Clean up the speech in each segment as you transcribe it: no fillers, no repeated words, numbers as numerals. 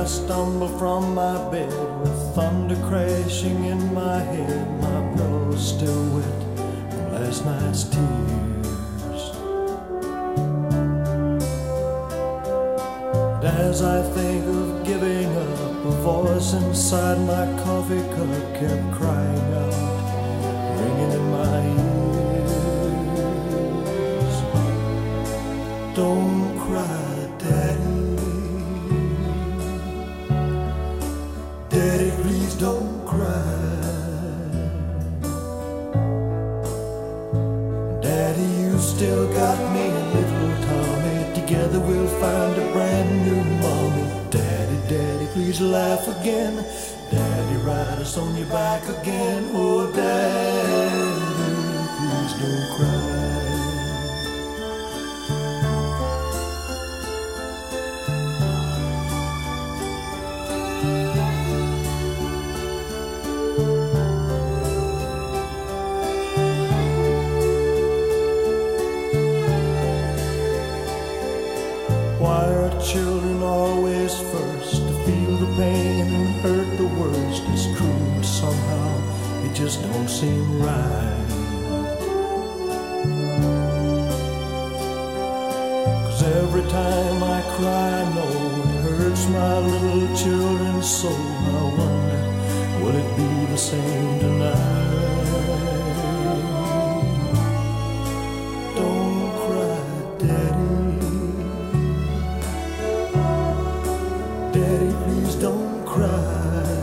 I stumble from my bed with thunder crashing in my head. My pillow's still wet from last night's tears. And as I think of giving up, a voice inside my coffee cup kept crying out, ringing in my ears. Don't cry, Daddy. Daddy, please don't cry. Daddy, you still got me and little Tommy. Together we'll find a brand new mommy. Daddy, Daddy, please laugh again. Daddy, ride us on your back again. Oh, Daddy, please don't cry. Why are children always first to feel the pain and hurt the worst? It's true, somehow it just don't seem right. 'Cause every time I cry, I know it hurts my little children's soul. I wonder, will it be the same tonight? Don't cry, Daddy. Daddy, please don't cry.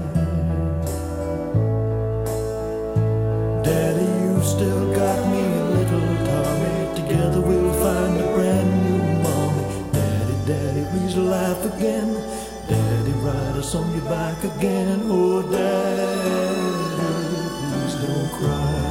Daddy, you still got me and little Tommy. Together we'll find a brand new mommy. Daddy, Daddy, please laugh again. Daddy, ride us on your back again. Oh, Daddy, please don't cry.